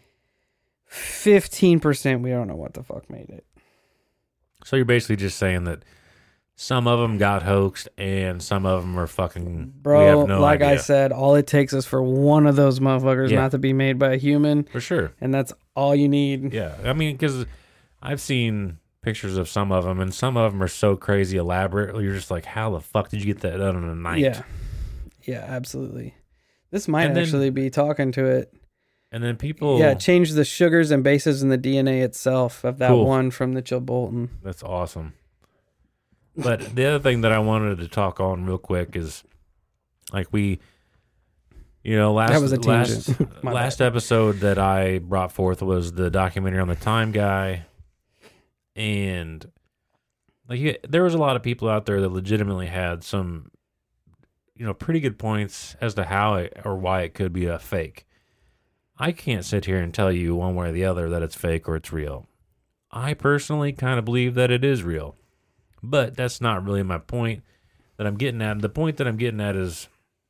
15% we don't know what the fuck made it. So you're basically just saying that some of them got hoaxed and some of them are fucking. Bro, we have no like idea. I said, all it takes is for one of those motherfuckers Yeah. not to be made by a human, For sure. and that's all you need. Yeah. I mean, because I've seen pictures of some of them, and some of them are so crazy elaborate. You're just like, how the fuck did you get that done in a night? Yeah. Yeah, absolutely. This might And then- actually be talking to it. And then people. Yeah, change the sugars and bases in the DNA itself of that Cool. one from the Chilbolton. That's awesome. But the other thing that I wanted to talk on real quick is, like, we, That was a tangent. My last episode that I brought forth was the documentary on the Time guy, and there was a lot of people out there that legitimately had some, pretty good points as to how it, or why it could be a fake. I can't sit here and tell you one way or the other that it's fake or it's real. I personally kind of believe that it is real. But that's not really my point that I'm getting at. The point that I'm getting at is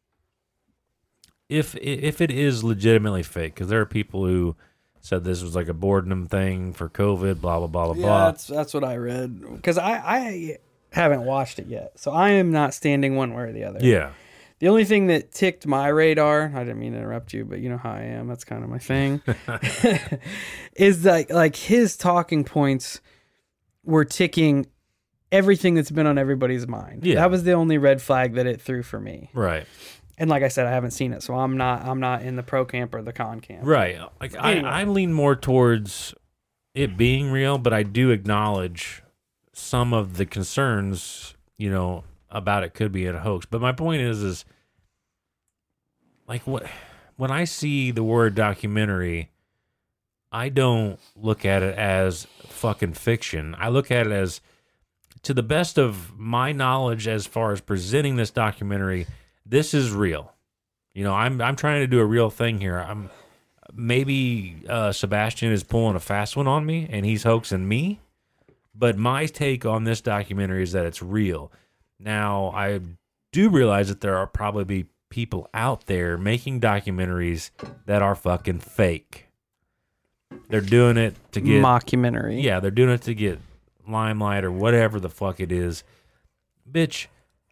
if it is legitimately fake, because there are people who said this was like a boredom thing for COVID, blah, blah, blah, blah, blah. That's what I read. Because I haven't watched it yet, so I am not standing one way or the other. Yeah. The only thing that ticked my radar, I didn't mean to interrupt you, but you know how I am. That's kind of my thing. Is like his talking points were ticking everything that's been on everybody's mind. Yeah. That was the only red flag that it threw for me. Right. And like I said, I haven't seen it, so I'm not in the pro camp or the con camp. Right. Like Anyway. I lean more towards it being real, but I do acknowledge some of the concerns, about it could be a hoax. But my point is like when when I see the word documentary, I don't look at it as fucking fiction. I look at it as, to the best of my knowledge as far as presenting this documentary, this is real. You know, I'm trying to do a real thing here. Maybe Sebastian is pulling a fast one on me and he's hoaxing me, but my take on this documentary is that it's real. Now, I do realize that there are probably people out there making documentaries that are fucking fake. They're doing it to get mockumentary. Yeah, they're doing it to get limelight or whatever the fuck it is. Bitch,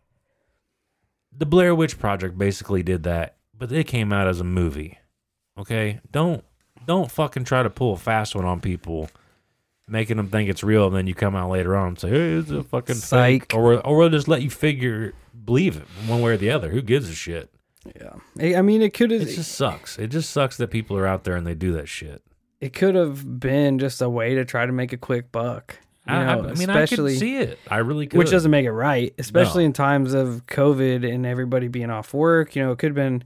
the Blair Witch Project basically did that, but it came out as a movie. Okay? Don't fucking try to pull a fast one on people, making them think it's real, and then you come out later on and say, hey, it's a fucking Psych. fake. Or we'll just let you believe it one way or the other. Who gives a shit? Yeah. I mean, it just sucks. It just sucks that people are out there and they do that shit. It could have been just a way to try to make a quick buck. I mean, I could see it. I really could. Which doesn't make it right, especially in times of COVID and everybody being off work. You know, it could have been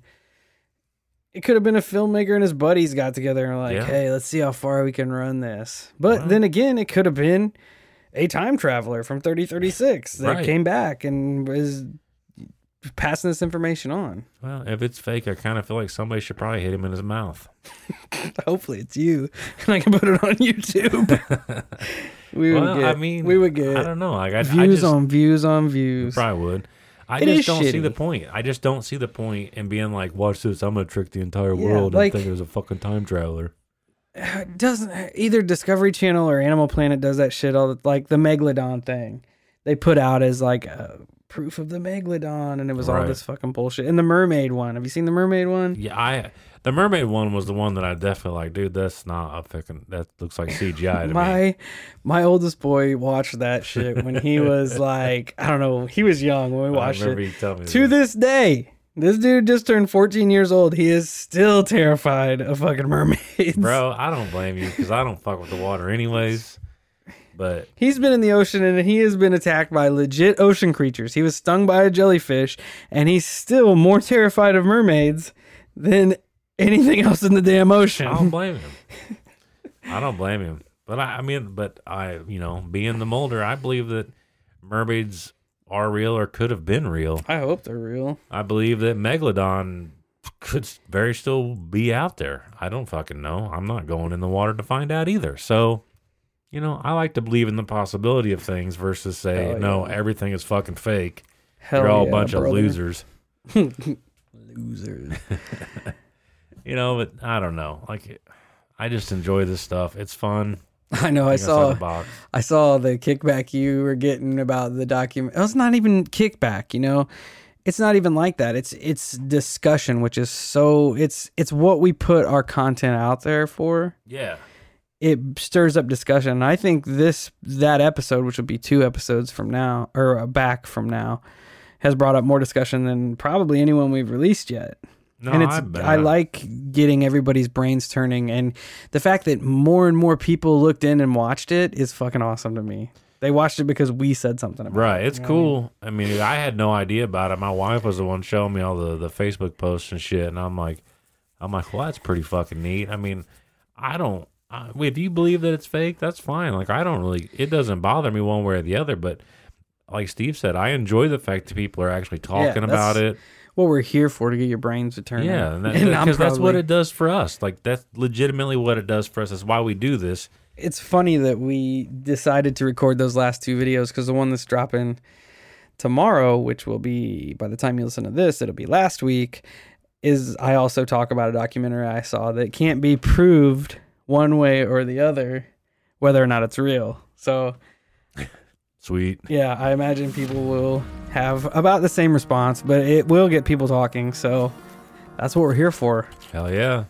a filmmaker and his buddies got together and like, hey, let's see how far we can run this. But then again, it could have been a time traveler from 3036 that came back and was passing this information on. Well, if it's fake, I kind of feel like somebody should probably hit him in his mouth. Hopefully it's you, and I can put it on YouTube. we would get. I don't know. Like, views on views. Probably would. I just don't see the point. I just don't see the point in being like, watch this, I'm going to trick the entire world and think it was a fucking time traveler. Doesn't either Discovery Channel or Animal Planet does that shit like the Megalodon thing. They put out as like proof of the Megalodon, and it was all this fucking bullshit. And the mermaid one. Have you seen the mermaid one? Yeah, the mermaid one was the one that I definitely like. Dude, that's not a fucking. That looks like CGI to me. My oldest boy watched that shit when he was like, I don't know, he was young when we watched it. To this day, this dude just turned 14 years old. He is still terrified of fucking mermaids. Bro, I don't blame you because I don't fuck with the water anyways. But he's been in the ocean and he has been attacked by legit ocean creatures. He was stung by a jellyfish, and he's still more terrified of mermaids than anything else in the damn ocean. I don't blame him. But I mean, you know, being the molder, I believe that mermaids are real or could have been real. I hope they're real. I believe that Megalodon could very still be out there. I don't fucking know. I'm not going in the water to find out either. So, you know, I like to believe in the possibility of things versus say, no, everything is fucking fake. You're all a bunch of losers. Losers. You know, but I don't know. Like, I just enjoy this stuff. It's fun. I know. I saw the kickback you were getting about the document. It's not even kickback, you know. It's not even like that. It's discussion, which is so. It's what we put our content out there for. Yeah. It stirs up discussion. And I think that episode, which will be 2 episodes from now, or back from now, has brought up more discussion than probably anyone we've released yet. No, and I like getting everybody's brains turning, and the fact that more and more people looked in and watched it is fucking awesome to me. They watched it because we said something about it. Right. It's cool. I mean, I had no idea about it. My wife was the one showing me all the Facebook posts and shit, and I'm like, well, that's pretty fucking neat. I mean, if you believe that it's fake, that's fine. Like, it doesn't bother me one way or the other, but like Steve said, I enjoy the fact that people are actually talking about it. What we're here for, to get your brains to turn. Yeah, because that's what it does for us. Like, that's legitimately what it does for us. That's why we do this. It's funny that we decided to record those last 2 videos, because the one that's dropping tomorrow, which will be, by the time you listen to this, it'll be last week, is I also talk about a documentary I saw that can't be proved one way or the other whether or not it's real. So sweet. Yeah, I imagine people will have about the same response, but it will get people talking, so that's what we're here for. Hell yeah.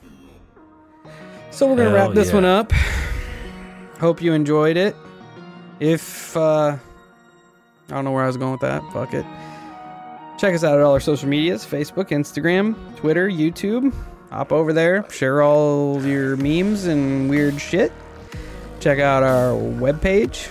So we're going to wrap this one up. Hope you enjoyed it. If, I don't know where I was going with that. Fuck it. Check us out at all our social medias, Facebook, Instagram, Twitter, YouTube. Hop over there, share all your memes and weird shit. Check out our webpage,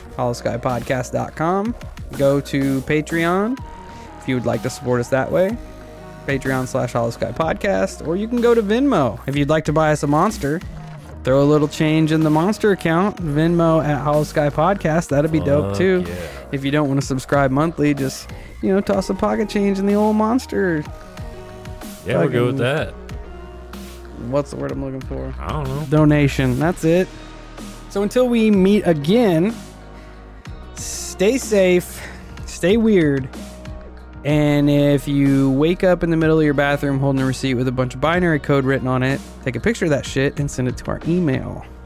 hollowskypodcast.com. Go to Patreon if you would like to support us that way. Patreon/Hollow Sky Podcast, or you can go to Venmo if you'd like to buy us a monster. Throw a little change in the monster account, Venmo at Hollow Sky Podcast. That'd be dope too. Yeah. If you don't want to subscribe monthly, just toss a pocket change in the old monster. Yeah, we're good with that. What's the word I'm looking for? I don't know. Donation. That's it. So until we meet again, stay safe, stay weird, and if you wake up in the middle of your bathroom holding a receipt with a bunch of binary code written on it, take a picture of that shit and send it to our email.